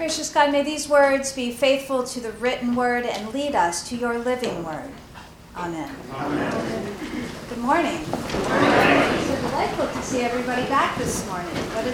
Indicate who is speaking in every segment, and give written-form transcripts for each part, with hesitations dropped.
Speaker 1: Gracious God, may these words be faithful to the written word and lead us to your living word. Amen.
Speaker 2: Amen.
Speaker 1: Good morning. It's so delightful to see everybody back this morning. What a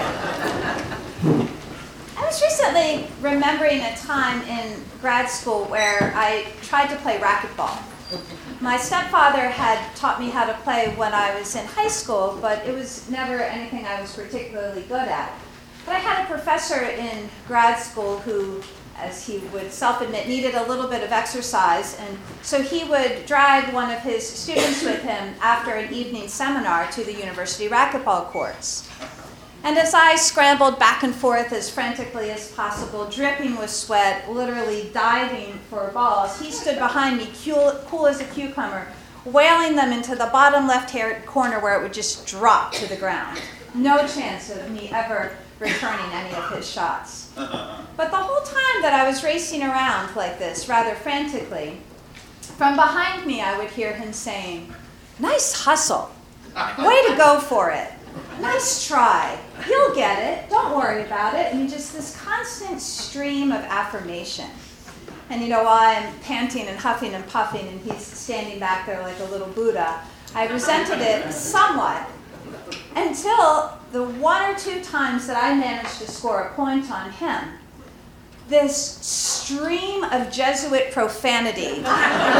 Speaker 1: joy. I was recently remembering a time in grad school where I tried to play racquetball. My stepfather had taught me how to play when I was in high school, but it was never anything I was particularly good at. But I had a professor in grad school who, as he would self-admit, needed a little bit of exercise, and so he would drag one of his students with him after an evening seminar to the university racquetball courts. And as I scrambled back and forth as frantically as possible, dripping with sweat, literally diving for balls, he stood behind me, cool as a cucumber, wailing them into the bottom left-hand corner where it would just drop to the ground. No chance of me ever returning any of his shots. But the whole time that I was racing around like this, rather frantically, from behind me I would hear him saying, "Nice hustle. Way to go for it. Nice try. You'll get it. Don't worry about it." And just this constant stream of affirmation. And while I'm panting and huffing and puffing and he's standing back there like a little Buddha, I resented it somewhat until the one or two times that I managed to score a point on him. This stream of Jesuit profanity would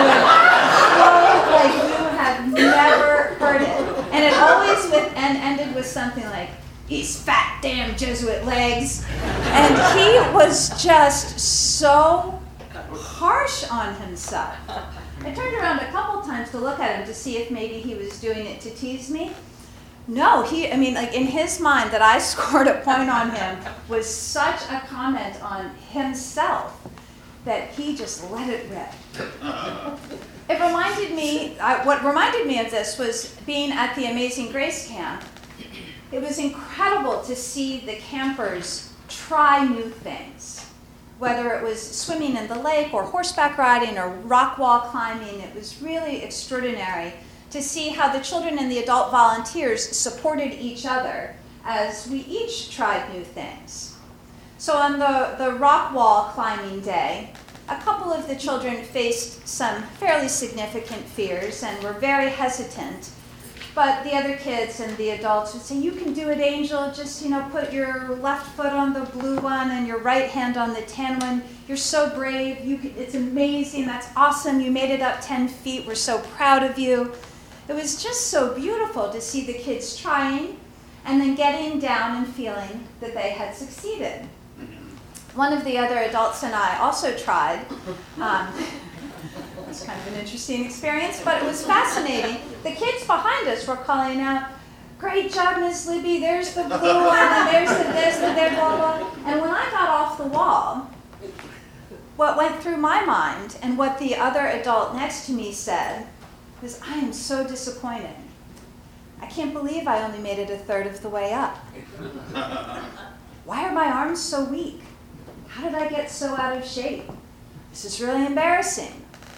Speaker 1: flow like you have never heard it. And it always ended with something like, "These fat damn Jesuit legs." And he was just so harsh on himself. I turned around a couple times to look at him to see if maybe he was doing it to tease me. No, in his mind that I scored a point on him was such a comment on himself that he just let it rip. It reminded me, what reminded me of this was being at the Amazing Grace camp. It was incredible to see the campers try new things. Whether it was swimming in the lake or horseback riding or rock wall climbing, it was really extraordinary to see how the children and the adult volunteers supported each other as we each tried new things. So on the rock wall climbing day, a couple of the children faced some fairly significant fears and were very hesitant. But the other kids and the adults would say, "You can do it, Angel. Just, put your left foot on the blue one and your right hand on the tan one. You're so brave. It's amazing. That's awesome. You made it up 10 feet. We're so proud of you." It was just so beautiful to see the kids trying and then getting down and feeling that they had succeeded. One of the other adults and I also tried. It was kind of an interesting experience, but it was fascinating. The kids behind us were calling out, "Great job, Miss Libby. There's the blue one, and there's the this, and there, blah, blah." And when I got off the wall, what went through my mind and what the other adult next to me said was, "I am so disappointed. I can't believe I only made it a third of the way up. Why are my arms so weak? How did I get so out of shape? This is really embarrassing."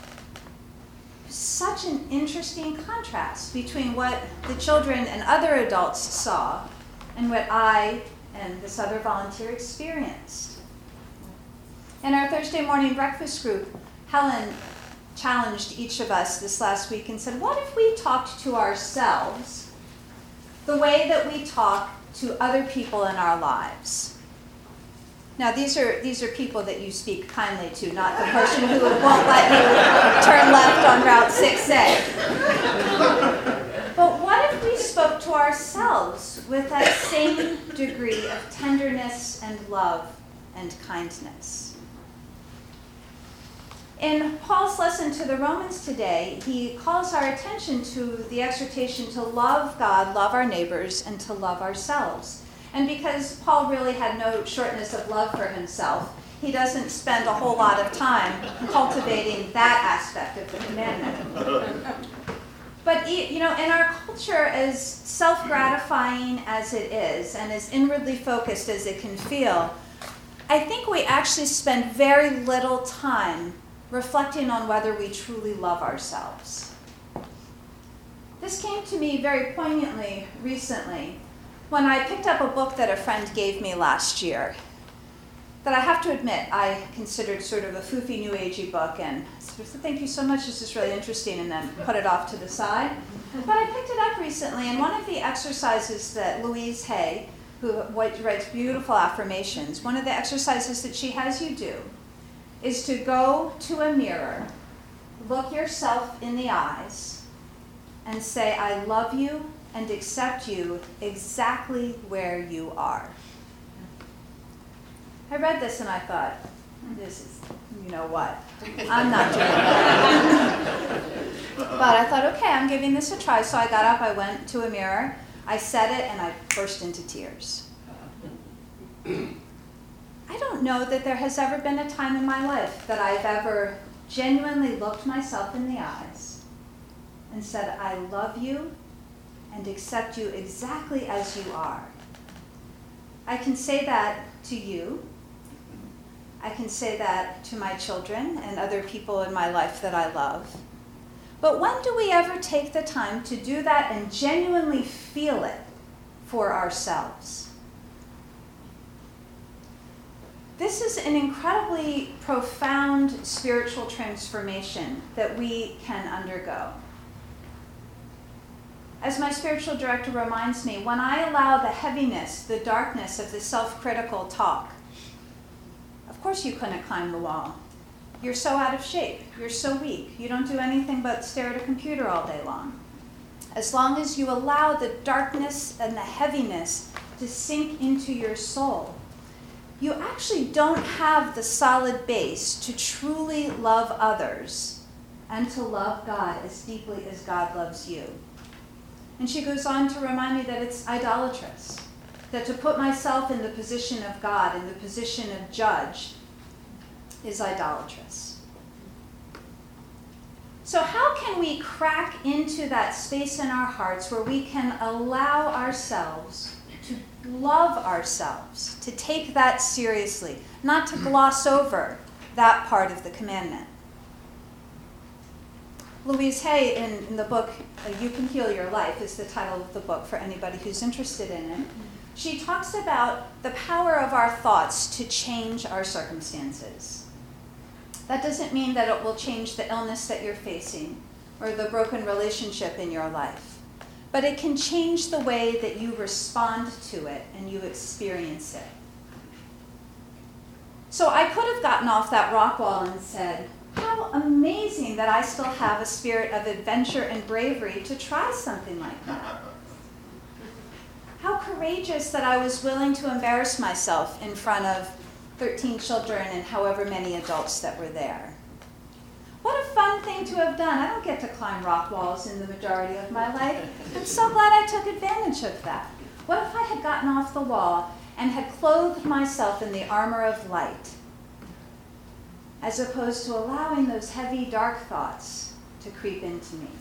Speaker 1: Such an interesting contrast between what the children and other adults saw and what I and this other volunteer experienced. In our Thursday morning breakfast group, Helen challenged each of us this last week and said, what if we talked to ourselves the way that we talk to other people in our lives? Now, these are people that you speak kindly to, not the person who won't let you turn left on Route 6A. But what if we spoke to ourselves with that same degree of tenderness and love and kindness? In Paul's lesson to the Romans today, he calls our attention to the exhortation to love God, love our neighbors, and to love ourselves. And because Paul really had no shortness of love for himself, he doesn't spend a whole lot of time cultivating that aspect of the commandment. But, in our culture, as self-gratifying as it is and as inwardly focused as it can feel, I think we actually spend very little time reflecting on whether we truly love ourselves. This came to me very poignantly recently when I picked up a book that a friend gave me last year. that I have to admit I considered sort of a foofy New Agey book, and sort of said, thank you so much, this is really interesting, and then put it off to the side. But I picked it up recently, and one of the exercises that Louise Hay, who writes beautiful affirmations, one of the exercises that she has you do is to go to a mirror, look yourself in the eyes, and say, I love you and accept you exactly where you are. I read this and I thought, this is, you know what, I'm not doing that. But I thought, okay, I'm giving this a try. So I got up, I went to a mirror, I said it, and I burst into tears. I don't know that there has ever been a time in my life that I've ever genuinely looked myself in the eyes and said, I love you and accept you exactly as you are. I can say that to you. I can say that to my children and other people in my life that I love. But when do we ever take the time to do that and genuinely feel it for ourselves? This is an incredibly profound spiritual transformation that we can undergo. As my spiritual director reminds me, when I allow the heaviness, the darkness of the self-critical talk, of course you couldn't climb the wall. You're so out of shape. You're so weak. You don't do anything but stare at a computer all day long. As long as you allow the darkness and the heaviness to sink into your soul, you actually don't have the solid base to truly love others and to love God as deeply as God loves you. And she goes on to remind me that it's idolatrous, that to put myself in the position of God, in the position of judge, is idolatrous. So how can we crack into that space in our hearts where we can allow ourselves to love ourselves, to take that seriously, not to gloss over that part of the commandment? Louise Hay, in the book, You Can Heal Your Life, is the title of the book for anybody who's interested in it. She talks about the power of our thoughts to change our circumstances. That doesn't mean that it will change the illness that you're facing or the broken relationship in your life, but it can change the way that you respond to it and you experience it. So I could have gotten off that rock wall and said, how amazing that I still have a spirit of adventure and bravery to try something like that. How courageous that I was willing to embarrass myself in front of 13 children and however many adults that were there. What a fun thing to have done. I don't get to climb rock walls in the majority of my life. I'm so glad I took advantage of that. What if I had gotten off the wall and had clothed myself in the armor of light, as opposed to allowing those heavy, dark thoughts to creep into me?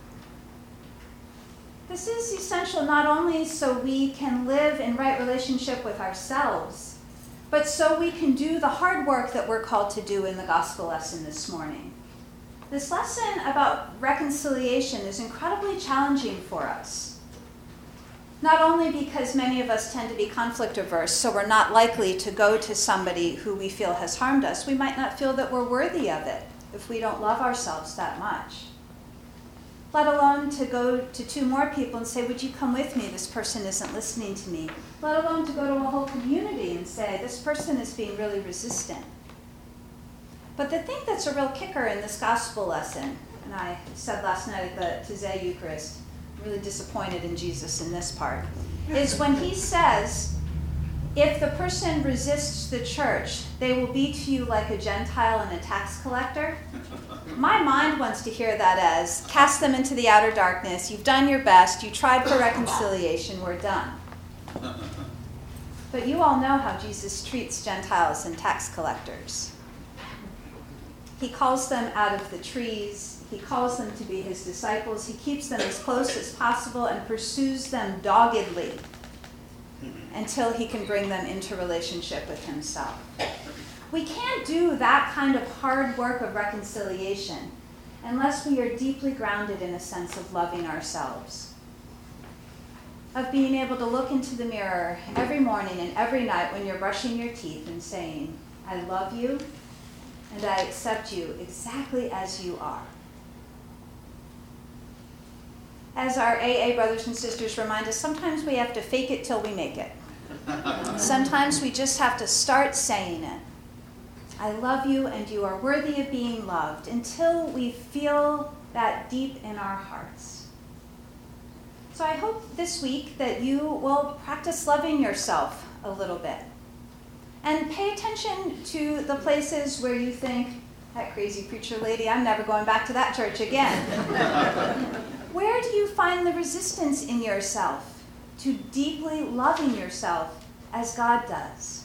Speaker 1: This is essential not only so we can live in right relationship with ourselves, but so we can do the hard work that we're called to do in the gospel lesson this morning. This lesson about reconciliation is incredibly challenging for us. Not only because many of us tend to be conflict averse, so we're not likely to go to somebody who we feel has harmed us. We might not feel that we're worthy of it if we don't love ourselves that much. Let alone to go to two more people and say, would you come with me? This person isn't listening to me. Let alone to go to a whole community and say, this person is being really resistant. But the thing that's a real kicker in this gospel lesson, and I said last night at the Taizé Eucharist, I'm really disappointed in Jesus in this part, is when he says, if the person resists the church, they will be to you like a Gentile and a tax collector. My mind wants to hear that as, cast them into the outer darkness, you've done your best, you tried for reconciliation, we're done. But you all know how Jesus treats Gentiles and tax collectors. He calls them out of the trees, he calls them to be his disciples, he keeps them as close as possible and pursues them doggedly until he can bring them into relationship with himself. We can't do that kind of hard work of reconciliation unless we are deeply grounded in a sense of loving ourselves. of being able to look into the mirror every morning and every night when you're brushing your teeth and saying, I love you and I accept you exactly as you are. As our AA brothers and sisters remind us, sometimes we have to fake it till we make it. Sometimes we just have to start saying it. I love you and you are worthy of being loved until we feel that deep in our hearts. So I hope this week that you will practice loving yourself a little bit. And pay attention to the places where you think, that crazy preacher lady, I'm never going back to that church again. Where do you find the resistance in yourself to deeply loving yourself as God does?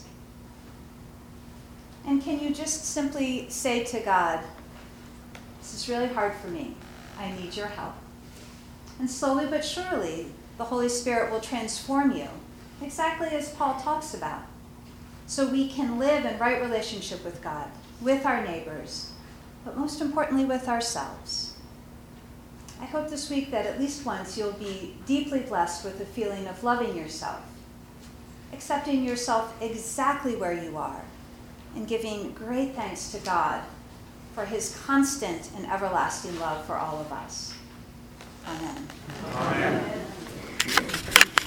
Speaker 1: And can you just simply say to God, this is really hard for me. I need your help. And slowly but surely, the Holy Spirit will transform you, exactly as Paul talks about, so we can live in right relationship with God, with our neighbors, but most importantly with ourselves. I hope this week that at least once you'll be deeply blessed with the feeling of loving yourself, accepting yourself exactly where you are, and giving great thanks to God for his constant and everlasting love for all of us. Amen.
Speaker 2: Amen.